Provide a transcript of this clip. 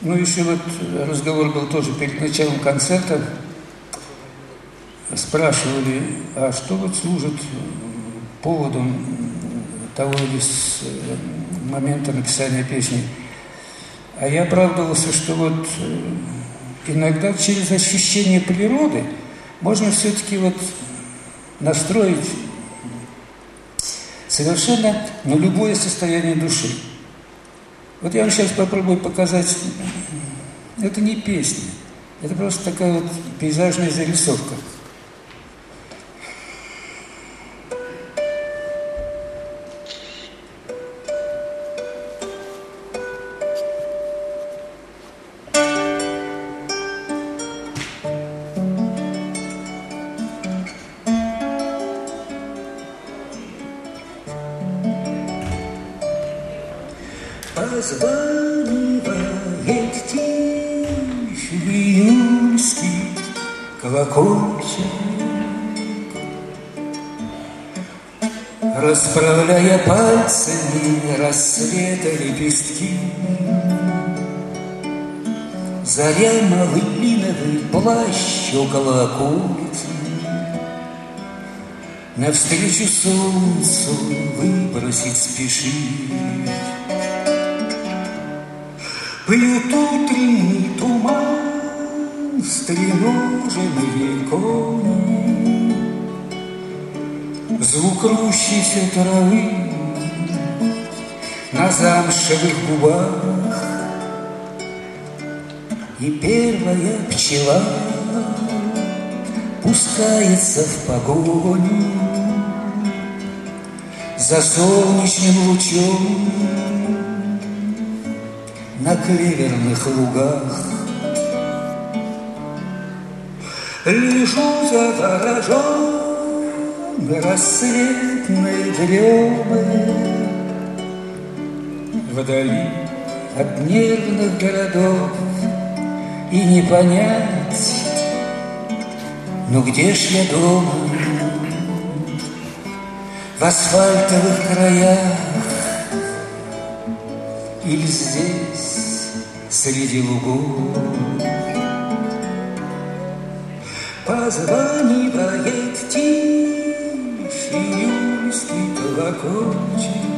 Ну, еще вот разговор был тоже перед началом концерта. Спрашивали, а что вот служит поводом того или с момента написания песни. А я оправдывался, что вот иногда через ощущение природы можно все-таки вот настроить совершенно на любое состояние души. Вот я вам сейчас попробую показать. Это не песня, это просто такая вот пейзажная зарисовка. Позванивает тишь июльский колокольчик, расправляя пальцами рассвета лепестки. Заря малиновый плащ около околицы, навстречу солнцу выбросить спешит. Плюет утренний туман, стреноженные кони, звук рущейся травы на замшевых губах, и первая пчела пускается в погоню за солнечным лучом на клеверных лугах. Лежу заворожен рассветной дремы вдали от нервных городов, и не понять, ну где ж я дома, в асфальтовых краях или здесь, среди лугов. Позванивает тишь июльский колокольчик,